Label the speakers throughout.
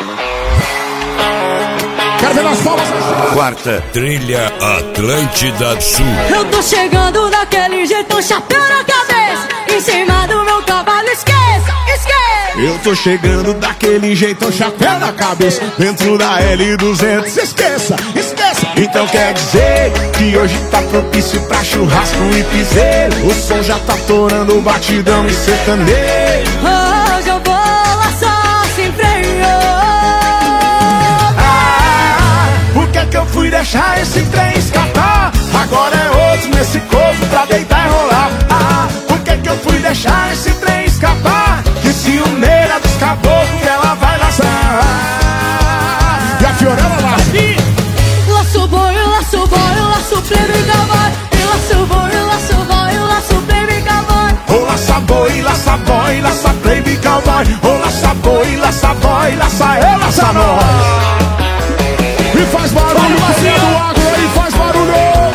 Speaker 1: Quero ver nas palmas.
Speaker 2: Quarta, trilha Atlântida Sul.
Speaker 3: Eu tô chegando daquele jeito, chapéu na cabeça, em cima do meu cavalo, esqueça, esqueça.
Speaker 1: Eu tô chegando daquele jeito, chapéu na cabeça, dentro da L200, esqueça, esqueça. Então quer dizer que hoje tá propício pra churrasco e piseiro. O som já tá torando batidão e sertanejo.
Speaker 3: Hoje eu vou lá só sem freio.
Speaker 1: Por que que eu fui deixar esse trem escapar? Agora é outro nesse corpo pra deitar e rolar. Por que que eu fui deixar esse trem escapar? Que ciumeira dos caboclos que ela vai laçar. E a Fiorella lá.
Speaker 3: Laço boi, laço boi, laço plebe e cavalo. E laço boi, laço boi, laço plebe e cavalo.
Speaker 1: Ô laça boi, laça boy, laça plebe cowboy. Ô laça boi, laça boy, laça eu, laça nós. E faz barulho, você do agro aí, faz barulho.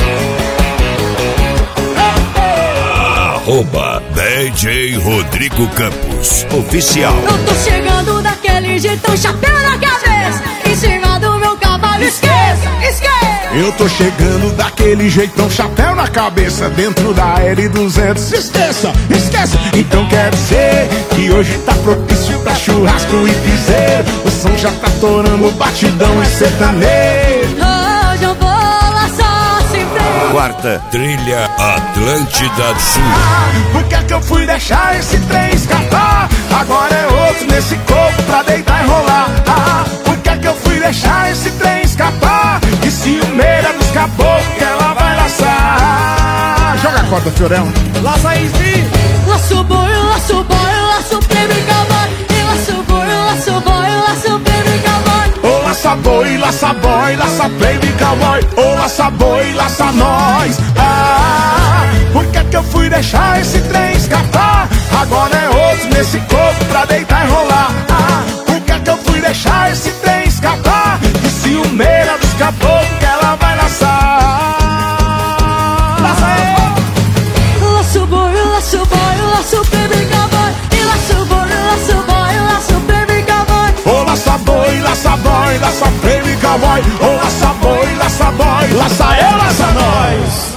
Speaker 2: Arroba DJ Rodrigo Campos Oficial.
Speaker 3: Eu tô chegando daquele jeito, chapéu na cabeça, em cima do meu cavalo, esqueça, esqueça.
Speaker 1: Eu tô chegando daquele jeitão, chapéu na cabeça, dentro da L200, esqueça, esqueça. Então quer dizer que hoje tá propício pra churrasco e piseiro. O som já tá torando batidão e sertanejo.
Speaker 3: Hoje eu vou lá só sem freio.
Speaker 2: Quarta, trilha Atlântida Sul.
Speaker 1: Por que que eu fui deixar esse trem escapar? Agora é outro nesse corpo pra deitar e rolar. Por que que eu fui deixar esse trem escapar? Que ciumeira dos caboclos que ela vai laçar. Joga a corda, Fiorella. Laça aí, sim.
Speaker 3: Laço boi, laço boi, laço plebe e cavalo. E laço boi, laço boi, laço plebe e cavalo.
Speaker 1: Ô laça boi, laça boy, laça baby cowboy. Ô laça boi, laça nós. Por que que eu fui deixar esse trem escapar? Agora é outro nesse corpo pra deitar e rolar. Por que que eu fui deixar esse trem escapar? Que ciumeira dos caboclos que ela vai laçar. Laça aí.
Speaker 3: Laço boi, laço plebe e cavalo. E laço boi, laço plebe e cavalo.
Speaker 1: Ô laça boi, laça boy, laça baby cowboy. Ô laça boi, laça boy, laça eu, laça nós.